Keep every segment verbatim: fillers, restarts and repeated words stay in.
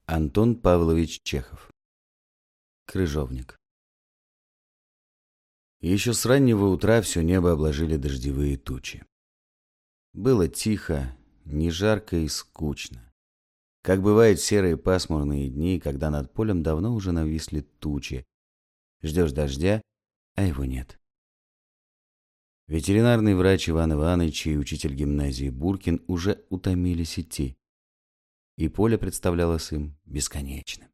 Антон Павлович Чехов. Крыжовник. Еще с раннего утра все небо обложили дождевые тучи. Было тихо, не жарко и скучно. Как бывает в серые пасмурные дни, когда над полем давно уже нависли тучи. Ждешь дождя, а его нет. Ветеринарный врач Иван Иванович и учитель гимназии Буркин уже утомились идти. И поле представлялось им бесконечным.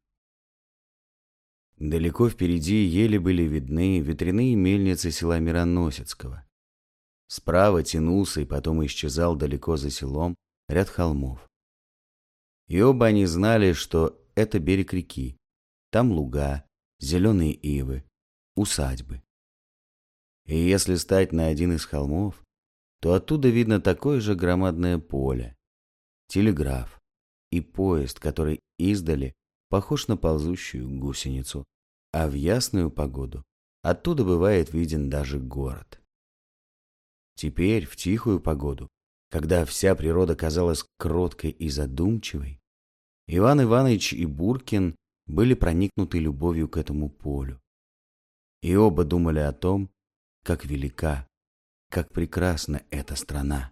Далеко впереди еле были видны ветряные мельницы села Мироносецкого. Справа тянулся и потом исчезал далеко за селом ряд холмов. И оба они знали, что это берег реки. Там луга, зеленые ивы, усадьбы. И если стать на один из холмов, то оттуда видно такое же громадное поле, телеграф и поезд, который издали похож на ползущую гусеницу, а в ясную погоду оттуда бывает виден даже город. Теперь, в тихую погоду, когда вся природа казалась кроткой и задумчивой, Иван Иванович и Буркин были проникнуты любовью к этому полю. И оба думали о том, как велика, как прекрасна эта страна.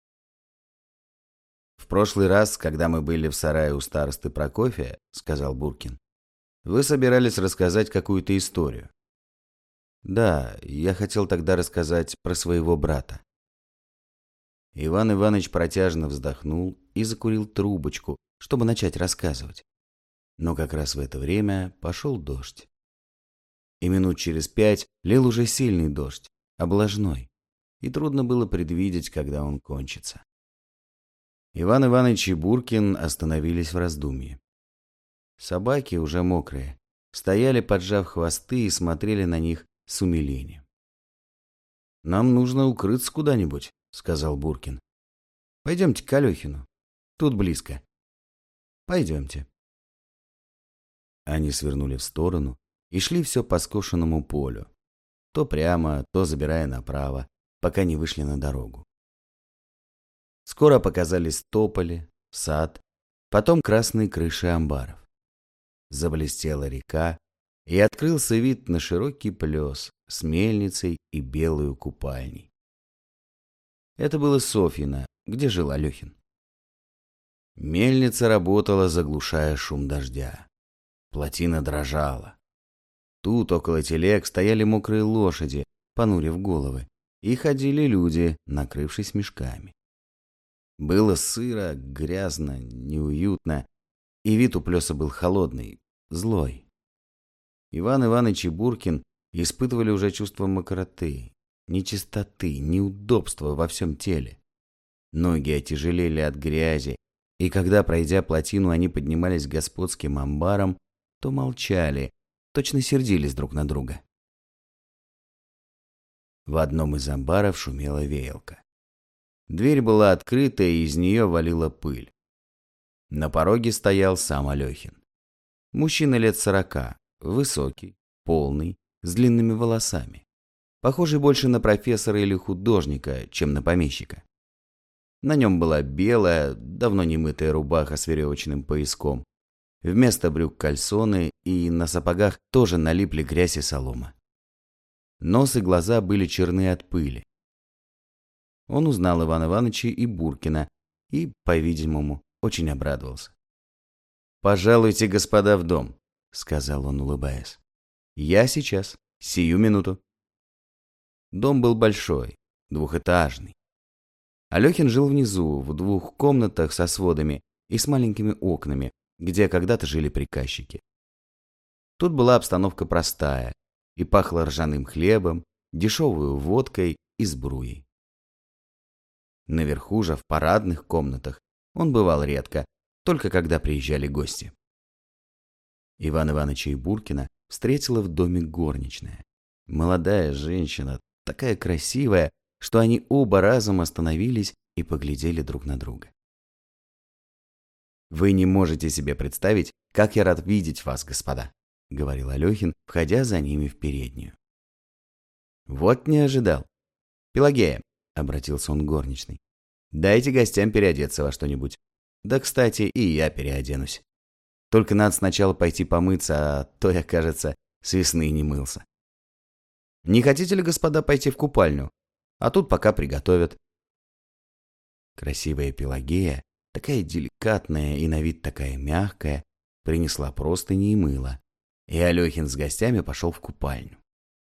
«В прошлый раз, когда мы были в сарае у старосты Прокофия, — сказал Буркин, — вы собирались рассказать какую-то историю». «Да, я хотел тогда рассказать про своего брата». Иван Иванович протяжно вздохнул и закурил трубочку, чтобы начать рассказывать. Но как раз в это время пошел дождь. И минут через пять лил уже сильный дождь, облажной, и трудно было предвидеть, когда он кончится. Иван Иванович и Буркин остановились в раздумье. Собаки, уже мокрые, стояли, поджав хвосты, и смотрели на них с умилением. «Нам нужно укрыться куда-нибудь», — сказал Буркин. «Пойдемте к Алехину. Тут близко». «Пойдемте». Они свернули в сторону и шли все по скошенному полю, то прямо, то забирая направо, пока не вышли на дорогу. Скоро показались тополи, сад, потом красные крыши амбаров. Заблестела река, и открылся вид на широкий плес с мельницей и белую купальней. Это было Софьино, где жил Алехин. Мельница работала, заглушая шум дождя. Плотина дрожала. Тут около телег стояли мокрые лошади, понурив головы, и ходили люди, накрывшись мешками. Было сыро, грязно, неуютно, и вид у плеса был холодный, злой. Иван Иванович и Буркин испытывали уже чувство мокроты, нечистоты, неудобства во всем теле. Ноги отяжелели от грязи, и когда, пройдя плотину, они поднимались к господским амбарам, то молчали, точно сердились друг на друга. В одном из амбаров шумела веялка. Дверь была открыта, и из нее валила пыль. На пороге стоял сам Алехин. Мужчина лет сорока, высокий, полный, с длинными волосами. Похожий больше на профессора или художника, чем на помещика. На нем была белая, давно не мытая рубаха с веревочным пояском. Вместо брюк кальсоны, и на сапогах тоже налипли грязь и солома. Нос и глаза были черны от пыли. Он узнал Ивана Ивановича и Буркина и, по-видимому, очень обрадовался. «Пожалуйте, господа, в дом», — сказал он, улыбаясь. «Я сейчас, сию минуту». Дом был большой, двухэтажный. Алехин жил внизу, в двух комнатах со сводами и с маленькими окнами, где когда-то жили приказчики. Тут была обстановка простая, и пахло ржаным хлебом, дешевую водкой и сбруей. Наверху же, в парадных комнатах, он бывал редко, только когда приезжали гости. Иван Ивановича и Буркина встретила в доме горничная. Молодая женщина, такая красивая, что они оба разом остановились и поглядели друг на друга. «Вы не можете себе представить, как я рад видеть вас, господа», — говорил Алехин, входя за ними в переднюю. «Вот не ожидал. Пелагея», — обратился он к горничной, — «дайте гостям переодеться во что-нибудь. Да, кстати, и я переоденусь». Только надо сначала пойти помыться, а то я, кажется, с весны не мылся. Не хотите ли, господа, пойти в купальню? А тут пока приготовят. Красивая Пелагея, такая деликатная и на вид такая мягкая, принесла простыни и мыло, и Алехин с гостями пошел в купальню.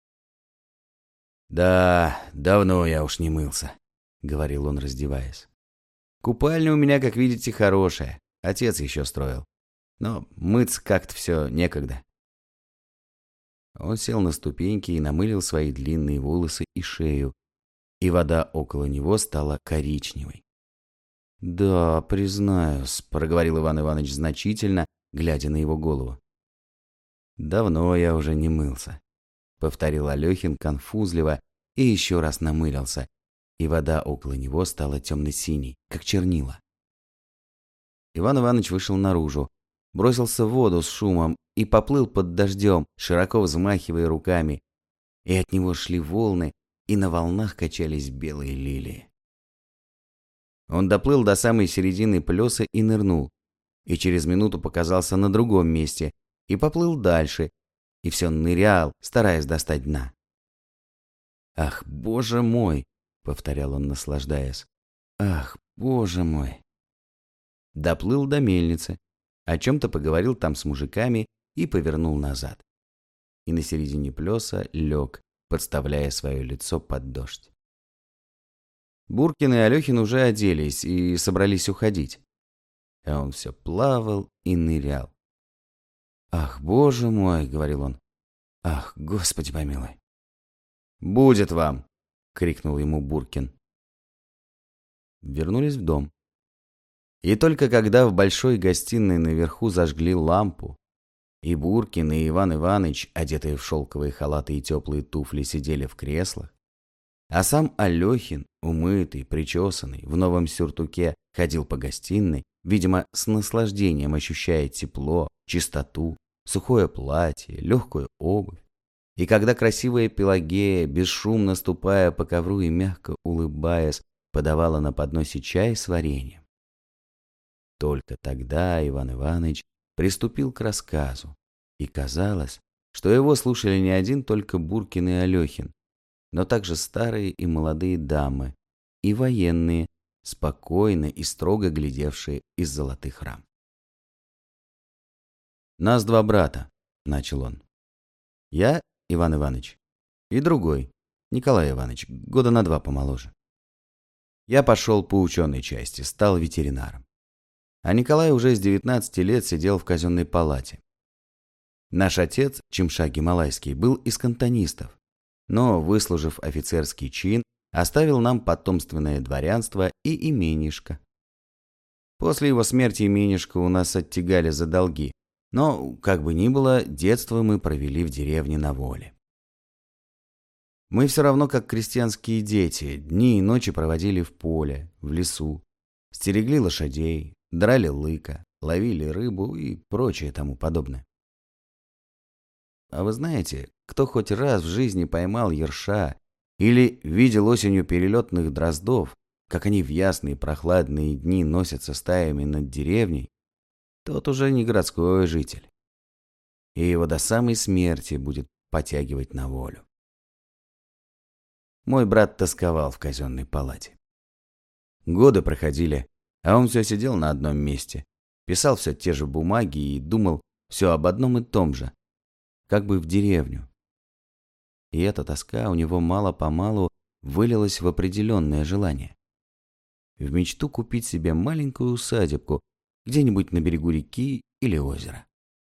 «Да, давно я уж не мылся», — говорил он, раздеваясь. «Купальня у меня, как видите, хорошая, отец еще строил, но мыться как-то все некогда». Он сел на ступеньки и намылил свои длинные волосы и шею, и вода около него стала коричневой. «Да, признаюсь», — проговорил Иван Иванович значительно, глядя на его голову. «Давно я уже не мылся», — повторил Алехин конфузливо и еще раз намылился, и вода около него стала темно-синей, как чернила. Иван Иванович вышел наружу, бросился в воду с шумом и поплыл под дождем, широко взмахивая руками, и от него шли волны, и на волнах качались белые лилии. Он доплыл до самой середины плеса и нырнул, и через минуту показался на другом месте, и поплыл дальше, и все нырял, стараясь достать дна. «Ах, боже мой!» — повторял он, наслаждаясь. «Ах, боже мой!» Доплыл до мельницы, о чем-то поговорил там с мужиками и повернул назад. И на середине плеса лег, подставляя свое лицо под дождь. Буркин и Алехин уже оделись и собрались уходить. А он все плавал и нырял. «Ах, боже мой!» — говорил он. «Ах, Господи помилуй!» «Будет вам!» — крикнул ему Буркин. Вернулись в дом. И только когда в большой гостиной наверху зажгли лампу, и Буркин, и Иван Иваныч, одетые в шелковые халаты и теплые туфли, сидели в креслах, а сам Алехин, умытый, причесанный, в новом сюртуке, ходил по гостиной, видимо, с наслаждением ощущая тепло, чистоту, сухое платье, легкую обувь. И когда красивая Пелагея, бесшумно ступая по ковру и мягко улыбаясь, подавала на подносе чай с вареньем, только тогда Иван Иванович приступил к рассказу, и казалось, что его слушали не один только Буркин и Алехин, но также старые и молодые дамы, и военные, спокойно и строго глядевшие из золотых рам. «Нас два брата», — начал он. «Я, Иван Иванович, и другой, Николай Иванович, года на два помоложе. Я пошел по ученой части, стал ветеринаром. А Николай уже с девятнадцати лет сидел в казенной палате. Наш отец, Чимша Гималайский, был из кантонистов, но, выслужив офицерский чин, оставил нам потомственное дворянство и именишко. После его смерти именишко у нас оттягали за долги, но, как бы ни было, детство мы провели в деревне на воле. Мы все равно, как крестьянские дети, дни и ночи проводили в поле, в лесу, стерегли лошадей, драли лыка, ловили рыбу и прочее тому подобное. А вы знаете, кто хоть раз в жизни поймал ерша или видел осенью перелетных дроздов, как они в ясные прохладные дни носятся стаями над деревней, тот уже не городской житель, и его до самой смерти будет потягивать на волю. Мой брат тосковал в казенной палате. Годы проходили, а он все сидел на одном месте, писал все те же бумаги и думал все об одном и том же, как бы в деревню. И эта тоска у него мало-помалу вылилась в определенное желание. В мечту купить себе маленькую усадебку где-нибудь на берегу реки или озера.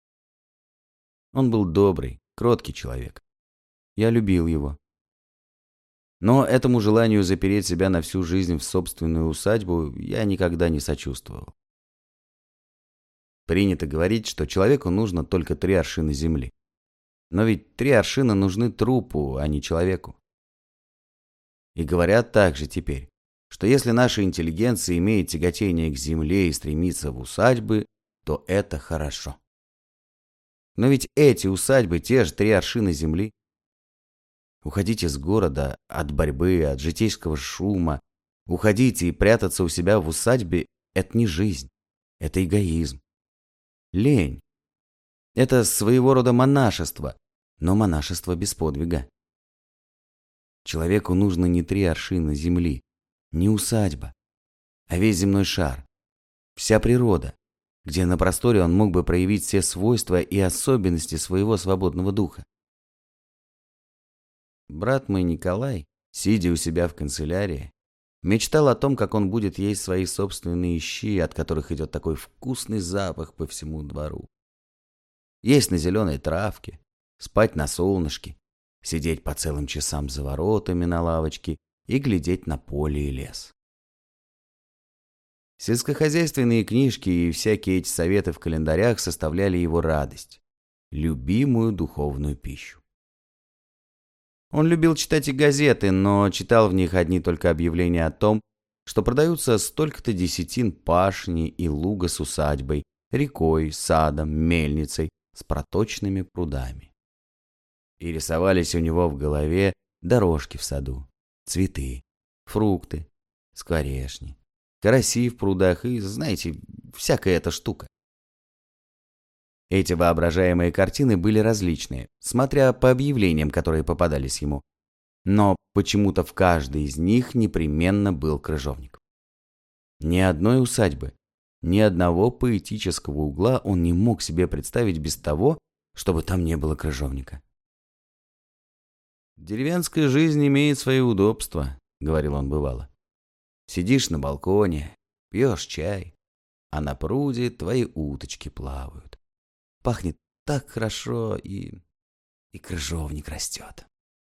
Он был добрый, кроткий человек. Я любил его. Но этому желанию запереть себя на всю жизнь в собственную усадьбу я никогда не сочувствовал. Принято говорить, что человеку нужно только три аршина земли. Но ведь три аршина нужны трупу, а не человеку. И говорят также теперь, что если наша интеллигенция имеет тяготение к земле и стремится в усадьбы, то это хорошо. Но ведь эти усадьбы те же три аршина земли. Уходить из города, от борьбы, от житейского шума, уходить и прятаться у себя в усадьбе – это не жизнь, это эгоизм. Лень, Это своего рода монашество, но монашество без подвига. Человеку нужно не три аршина земли, не усадьба, а весь земной шар, вся природа, где на просторе он мог бы проявить все свойства и особенности своего свободного духа. Брат мой Николай, сидя у себя в канцелярии, мечтал о том, как он будет есть свои собственные щи, от которых идет такой вкусный запах по всему двору. Есть на зеленой травке, спать на солнышке, сидеть по целым часам за воротами на лавочке и глядеть на поле и лес. Сельскохозяйственные книжки и всякие эти советы в календарях составляли его радость, любимую духовную пищу. Он любил читать и газеты, но читал в них одни только объявления о том, что продаются столько-то десятин пашни и луга с усадьбой, рекой, садом, мельницей, с проточными прудами. И рисовались у него в голове дорожки в саду, цветы, фрукты, скворечни, караси в прудах и, знаете, всякая эта штука. Эти воображаемые картины были различные, смотря по объявлениям, которые попадались ему. Но почему-то в каждой из них непременно был крыжовник. Ни одной усадьбы, ни одного поэтического угла он не мог себе представить без того, чтобы там не было крыжовника. «Деревенская жизнь имеет свои удобства», — говорил он бывало. «Сидишь на балконе, пьешь чай, а на пруде твои уточки плавают. Пахнет так хорошо, и... и крыжовник растет».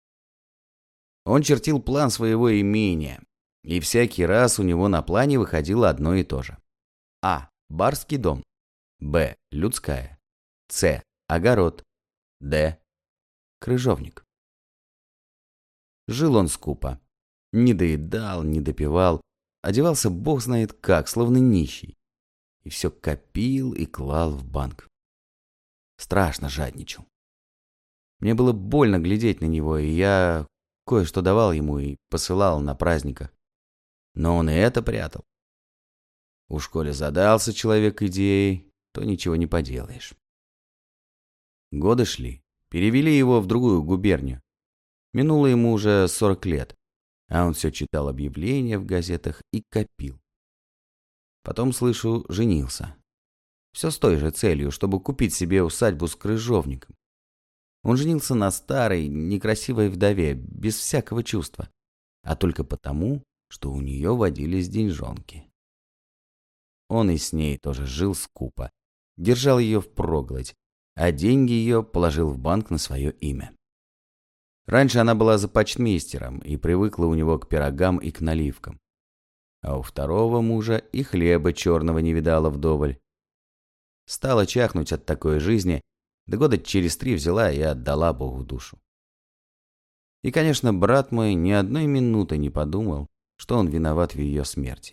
Он чертил план своего имения, и всякий раз у него на плане выходило одно и то же. А. Барский дом. Б. Людская. С. Огород. Д. Крыжовник. Жил он скупо. Не доедал, не допивал, одевался бог знает как, словно нищий. И все копил и клал в банк. Страшно жадничал. Мне было больно глядеть на него, и я кое-что давал ему и посылал на праздниках. Но он и это прятал. Уж коли задался человек идеей, то ничего не поделаешь. Годы шли. Перевели его в другую губернию. Минуло ему уже сорок лет, а он все читал объявления в газетах и копил. Потом, слышу, женился. Все с той же целью, чтобы купить себе усадьбу с крыжовником. Он женился на старой, некрасивой вдове, без всякого чувства, а только потому, что у нее водились деньжонки. Он и с ней тоже жил скупо, держал ее впроголодь, а деньги ее положил в банк на свое имя. Раньше она была за почтмейстером и привыкла у него к пирогам и к наливкам. А у второго мужа и хлеба черного не видала вдоволь. Стала чахнуть от такой жизни, да года через три взяла и отдала Богу душу. И, конечно, брат мой ни одной минуты не подумал, что он виноват в ее смерти.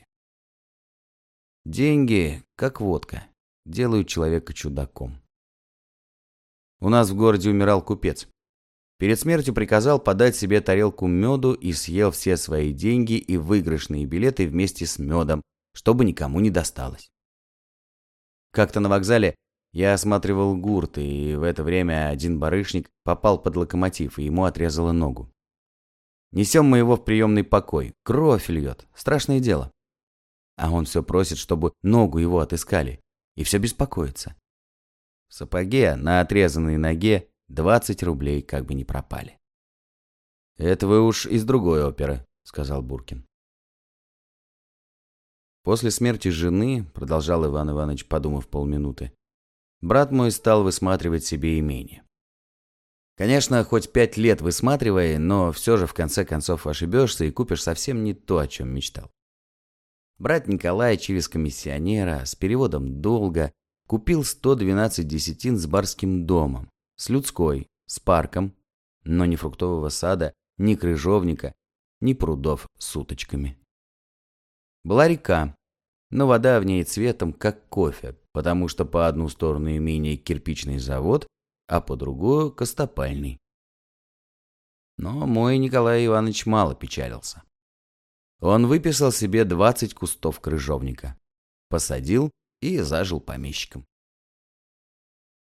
Деньги, как водка, делают человека чудаком. У нас в городе умирал купец. Перед смертью приказал подать себе тарелку меду и съел все свои деньги и выигрышные билеты вместе с медом, чтобы никому не досталось. Как-то на вокзале я осматривал гурт, и в это время один барышник попал под локомотив, и ему отрезало ногу. Несем мы его в приемный покой. Кровь льет. Страшное дело. А он все просит, чтобы ногу его отыскали. И все беспокоится. В сапоге на отрезанной ноге двадцать рублей как бы не пропали. «Это вы уж из другой оперы», — сказал Буркин. После смерти жены, продолжал Иван Иванович, подумав полминуты, брат мой стал высматривать себе имение. Конечно, хоть пять лет высматривая, но все же в конце концов ошибешься и купишь совсем не то, о чем мечтал. Брат Николай через комиссионера с переводом долга купил сто двенадцать десятин с барским домом, с людской, с парком, но ни фруктового сада, ни крыжовника, ни прудов с уточками. Была река, но вода в ней цветом как кофе, потому что по одну сторону имения кирпичный завод, а по другую костопальный. Но мой Николай Иванович мало печалился. Он выписал себе двадцать кустов крыжовника, посадил и зажил помещиком. В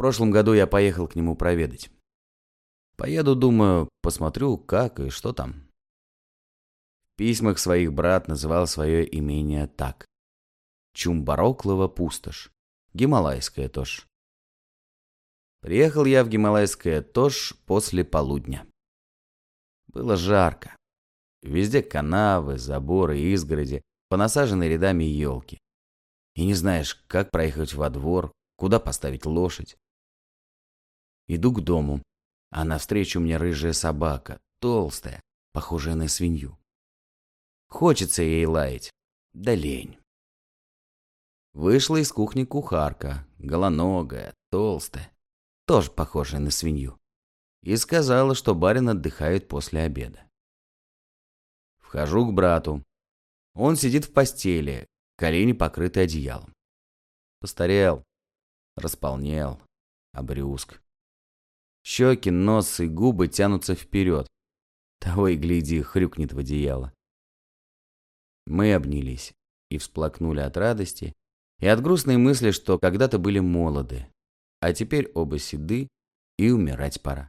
прошлом году я поехал к нему проведать. Поеду, думаю, посмотрю, как и что там. В письмах своих брат называл свое имение так. Чумбароклова пустошь. Гималайская Тошь. Приехал я в Гималайское Тошь после полудня. Было жарко. Везде канавы, заборы, изгороди, понасажены рядами елки. И не знаешь, как проехать во двор, куда поставить лошадь. Иду к дому, а навстречу мне рыжая собака, толстая, похожая на свинью. Хочется ей лаять, да лень. Вышла из кухни кухарка, голоногая, толстая, тоже похожая на свинью, и сказала, что барин отдыхает после обеда. Вхожу к брату. Он сидит в постели, колени покрыты одеялом. Постарел, располнел, обрюзг. Щеки, нос и губы тянутся вперед. Того и гляди, хрюкнет в одеяло. Мы обнялись и всплакнули от радости и от грустной мысли, что когда-то были молоды, а теперь оба седы и умирать пора.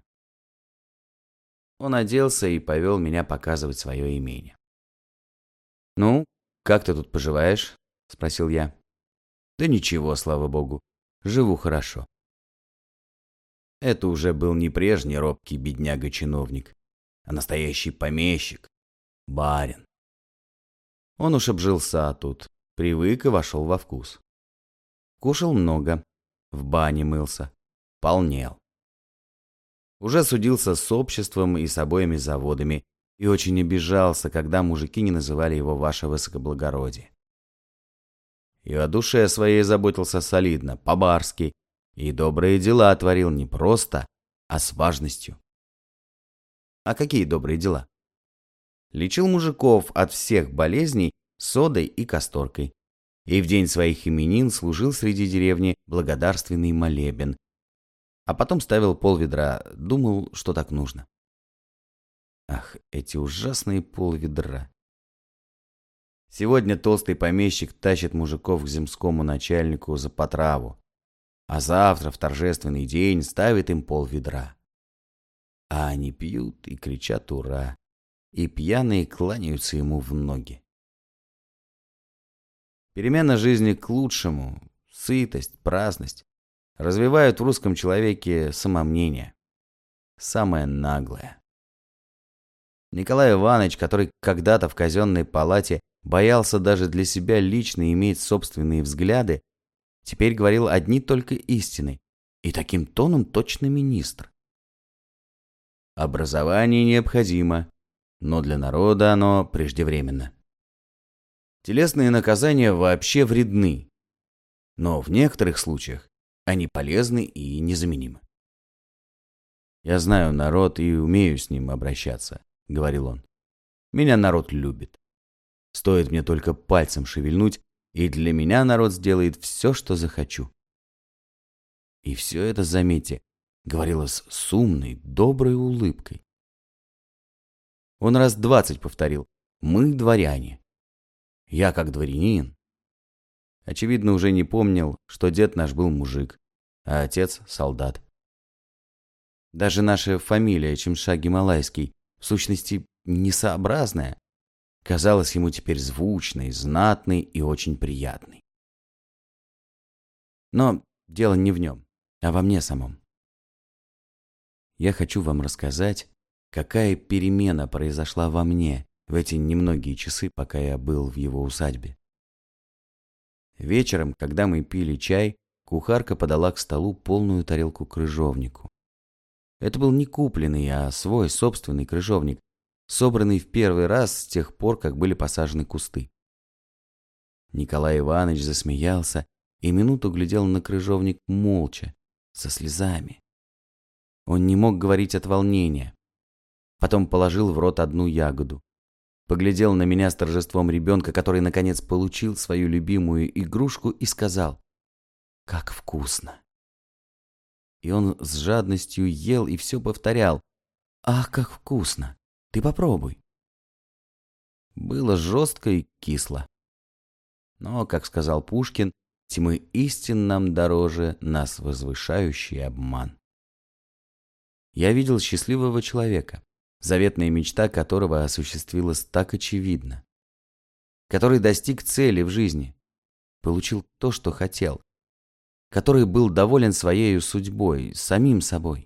Он оделся и повел меня показывать свое имение. «Ну, как ты тут поживаешь?» – спросил я. «Да ничего, слава богу, живу хорошо». Это уже был не прежний робкий бедняга-чиновник, а настоящий помещик, барин. Он уж обжился тут, привык и вошел во вкус. Кушал много, в бане мылся, полнел. Уже судился с обществом и с обоими заводами и очень обижался, когда мужики не называли его «ваше высокоблагородие». И о душе своей заботился солидно, по-барски, и добрые дела творил не просто, а с важностью. А какие добрые дела? Лечил мужиков от всех болезней содой и касторкой. И в день своих именин служил среди деревни благодарственный молебен. А потом ставил полведра, думал, что так нужно. Ах, эти ужасные полведра. Сегодня толстый помещик тащит мужиков к земскому начальнику за потраву, а завтра в торжественный день ставит им полведра. А они пьют и кричат «Ура!», и пьяные кланяются ему в ноги. Перемена жизни к лучшему, сытость, праздность развивают в русском человеке самомнение. Самое наглое. Николай Иванович, который когда-то в казенной палате боялся даже для себя лично иметь собственные взгляды, теперь говорил одни только истины, и таким тоном точно министр. Образование необходимо, но для народа оно преждевременно. Телесные наказания вообще вредны, но в некоторых случаях они полезны и незаменимы. «Я знаю народ и умею с ним обращаться», — говорил он. «Меня народ любит. Стоит мне только пальцем шевельнуть, и для меня народ сделает все, что захочу». И все это, заметьте, говорилось с умной, доброй улыбкой. Он раз двадцать повторил: «Мы дворяне». Я как дворянин. Очевидно, уже не помнил, что дед наш был мужик, а отец — солдат. Даже наша фамилия Чемша-Гималайский, в сущности, несообразная, казалась ему теперь звучной, знатной и очень приятной. Но дело не в нем, а во мне самом. Я хочу вам рассказать, какая перемена произошла во мне в эти немногие часы, пока я был в его усадьбе. Вечером, когда мы пили чай, кухарка подала к столу полную тарелку крыжовнику. Это был не купленный, а свой собственный крыжовник, собранный в первый раз с тех пор, как были посажены кусты. Николай Иванович засмеялся и минуту глядел на крыжовник молча, со слезами. Он не мог говорить от волнения. Потом положил в рот одну ягоду. Поглядел на меня с торжеством ребенка, который наконец получил свою любимую игрушку, и сказал: «Как вкусно!» И он с жадностью ел и все повторял: «Ах, как вкусно! Ты попробуй!» Было жестко и кисло. Но, как сказал Пушкин, тьмы истин нам дороже, нас возвышающий обман. Я видел счастливого человека, заветная мечта которого осуществилась так очевидно, который достиг цели в жизни, получил то, что хотел, который был доволен своей судьбой, самим собой.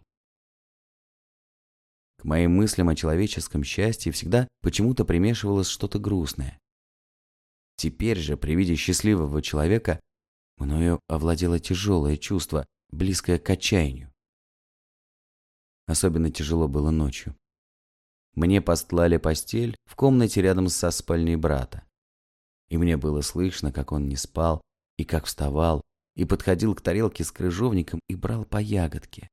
К моим мыслям о человеческом счастье всегда почему-то примешивалось что-то грустное. Теперь же, при виде счастливого человека, мною овладело тяжелое чувство, близкое к отчаянию. Особенно тяжело было ночью. Мне постлали постель в комнате рядом со спальней брата. И мне было слышно, как он не спал, и как вставал, и подходил к тарелке с крыжовником и брал по ягодке.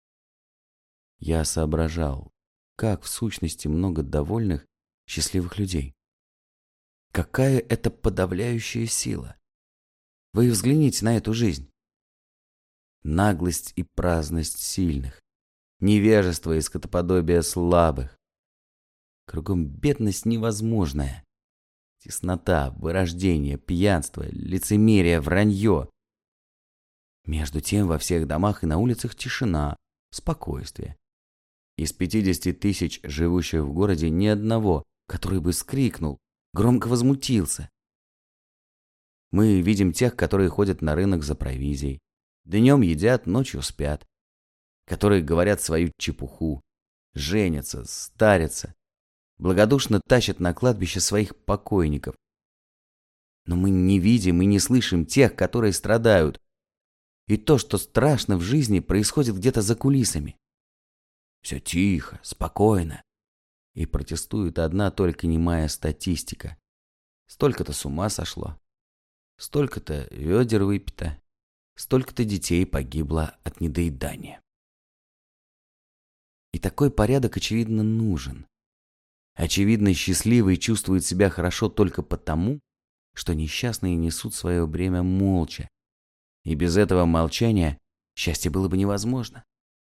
Я соображал, как в сущности много довольных, счастливых людей. Какая это подавляющая сила! Вы взгляните на эту жизнь. Наглость и праздность сильных, невежество и скотоподобие слабых. Кругом бедность невозможная. Теснота, вырождение, пьянство, лицемерие, вранье. Между тем во всех домах и на улицах тишина, спокойствие. Из пятидесяти тысяч живущих в городе ни одного, который бы скрикнул, громко возмутился. Мы видим тех, которые ходят на рынок за провизией. Днем едят, ночью спят. Которые говорят свою чепуху, женятся, старятся, благодушно тащат на кладбище своих покойников. Но мы не видим и не слышим тех, которые страдают. И то, что страшно в жизни, происходит где-то за кулисами. Все тихо, спокойно. И протестует одна только немая статистика. Столько-то с ума сошло. Столько-то ведер выпито. Столько-то детей погибло от недоедания. И такой порядок, очевидно, нужен. Очевидно, счастливый чувствует себя хорошо только потому, что несчастные несут свое бремя молча. И без этого молчания счастье было бы невозможно.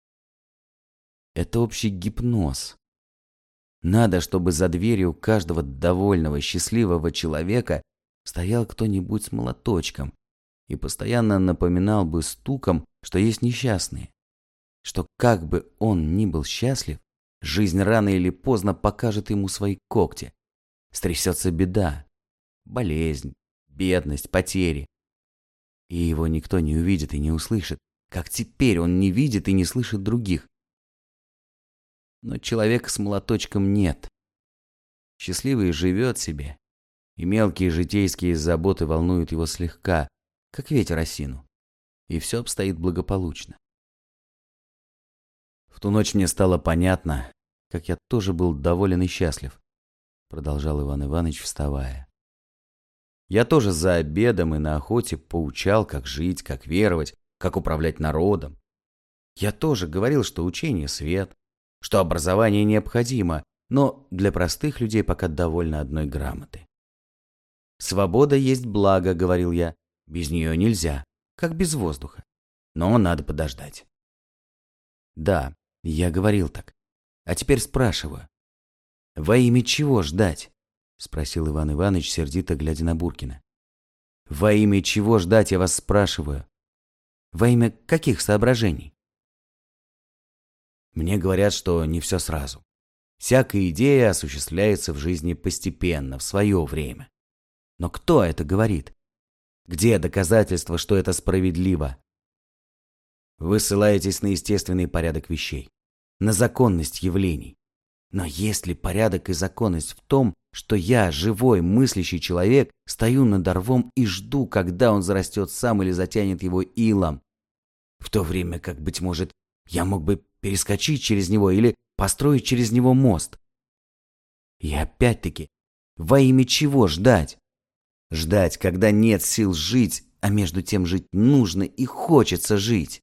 Это общий гипноз. Надо, чтобы за дверью каждого довольного, счастливого человека стоял кто-нибудь с молоточком и постоянно напоминал бы стуком, что есть несчастные, что как бы он ни был счастлив, жизнь рано или поздно покажет ему свои когти. Стрясется беда, болезнь, бедность, потери. И его никто не увидит и не услышит, как теперь он не видит и не слышит других. Но человека с молоточком нет. Счастливый живет себе, и мелкие житейские заботы волнуют его слегка, как ветер осину, и все обстоит благополучно. В ту ночь мне стало понятно, как я тоже был доволен и счастлив, продолжал Иван Иванович, вставая. Я тоже за обедом и на охоте поучал, как жить, как веровать, как управлять народом. Я тоже говорил, что учение — свет, что образование необходимо, но для простых людей пока довольно одной грамоты. «Свобода есть благо», — говорил я, — «без нее нельзя, как без воздуха, но надо подождать». Да, я говорил так. А теперь спрашиваю. Во имя чего ждать? Спросил Иван Иванович, сердито глядя на Буркина. Во имя чего ждать, я вас спрашиваю? Во имя каких соображений? Мне говорят, что не все сразу. Всякая идея осуществляется в жизни постепенно, в свое время. Но кто это говорит? Где доказательства, что это справедливо? Вы ссылаетесь на естественный порядок вещей, на законность явлений. Но есть ли порядок и законность в том, что я, живой, мыслящий человек, стою над рвом и жду, когда он зарастет сам или затянет его илом, в то время как, быть может, я мог бы перескочить через него или построить через него мост? И опять-таки, во имя чего ждать? Ждать, когда нет сил жить, а между тем жить нужно и хочется жить.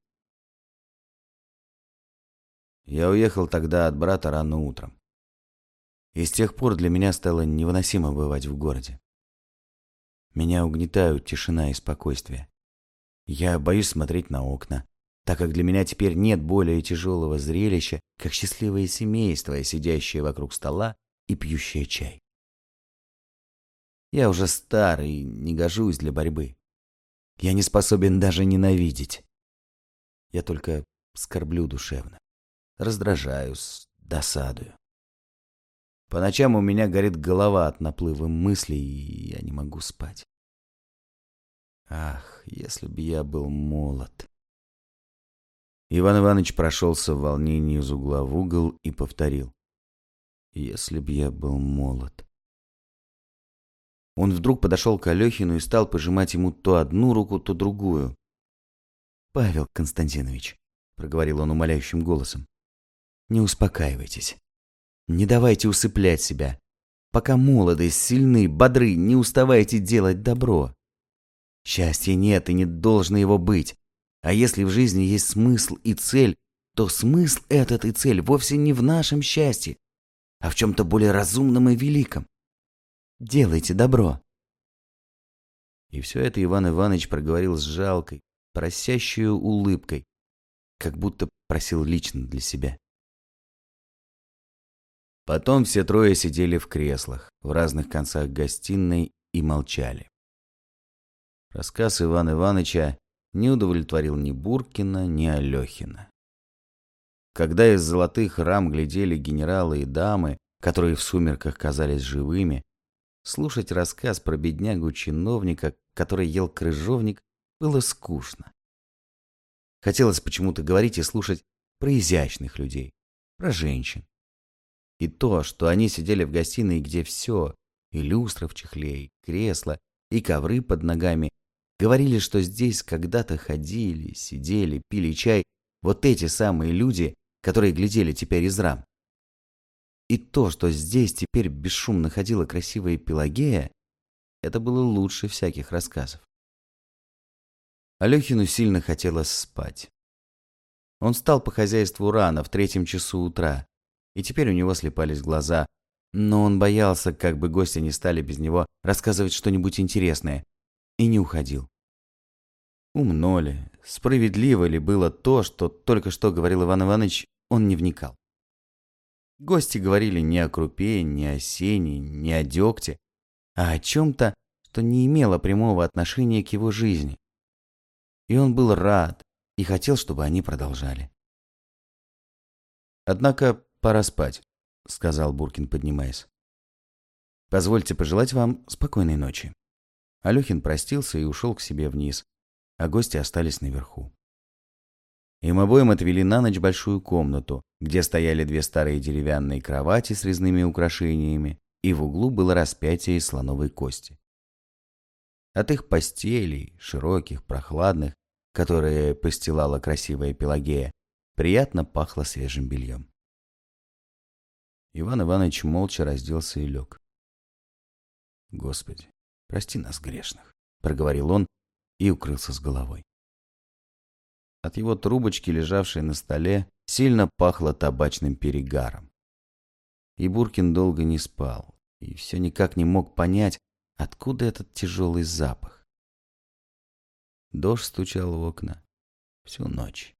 Я уехал тогда от брата рано утром. И с тех пор для меня стало невыносимо бывать в городе. Меня угнетают тишина и спокойствие. Я боюсь смотреть на окна, так как для меня теперь нет более тяжелого зрелища, как счастливое семейство, сидящее вокруг стола и пьющее чай. Я уже стар и не гожусь для борьбы. Я не способен даже ненавидеть. Я только скорблю душевно, раздражаюсь, досадую. По ночам у меня горит голова от наплыва мыслей, и я не могу спать. Ах, если б я был молод. Иван Иванович прошелся в волнении из угла в угол и повторил: если б я был молод. Он вдруг подошел к Алехину и стал пожимать ему то одну руку, то другую. «Павел Константинович», — проговорил он умоляющим голосом, — «не успокаивайтесь. Не давайте усыплять себя. Пока молоды, сильны, бодры, не уставайте делать добро. Счастья нет и не должно его быть. А если в жизни есть смысл и цель, то смысл этот и цель вовсе не в нашем счастье, а в чем-то более разумном и великом. Делайте добро». И все это Иван Иванович проговорил с жалкой, просящей улыбкой, как будто просил лично для себя. Потом все трое сидели в креслах в разных концах гостиной и молчали. Рассказ Ивана Ивановича не удовлетворил ни Буркина, ни Алехина. Когда из золотых рам глядели генералы и дамы, которые в сумерках казались живыми, слушать рассказ про беднягу-чиновника, который ел крыжовник, было скучно. Хотелось почему-то говорить и слушать про изящных людей, про женщин. И то, что они сидели в гостиной, где все, и люстра в чехле, и кресла, и ковры под ногами, говорили, что здесь когда-то ходили, сидели, пили чай вот эти самые люди, которые глядели теперь из рам. И то, что здесь теперь бесшумно ходила красивая Пелагея, это было лучше всяких рассказов. Алехину сильно хотелось спать. Он встал по хозяйству рано, в третьем часу утра, и теперь у него слепались глаза, но он боялся, как бы гости не стали без него рассказывать что-нибудь интересное, и не уходил. Умно ли, справедливо ли было то, что только что говорил Иван Иванович, он не вникал. Гости говорили не о крупе, не о сене, не о дегте, а о чем-то, что не имело прямого отношения к его жизни. И он был рад и хотел, чтобы они продолжали. «Однако пора спать», — сказал Буркин, поднимаясь. «Позвольте пожелать вам спокойной ночи». Алехин простился и ушел к себе вниз, а гости остались наверху. Им обоим отвели на ночь большую комнату, где стояли две старые деревянные кровати с резными украшениями, и в углу было распятие из слоновой кости. От их постелей, широких, прохладных, которые постилала красивая Пелагея, приятно пахло свежим бельем. Иван Иванович молча разделся и лег. «Господи, прости нас, грешных», — проговорил он и укрылся с головой. От его трубочки, лежавшей на столе, сильно пахло табачным перегаром. И Буркин долго не спал, и все никак не мог понять, откуда этот тяжелый запах. Дождь стучал в окна всю ночь.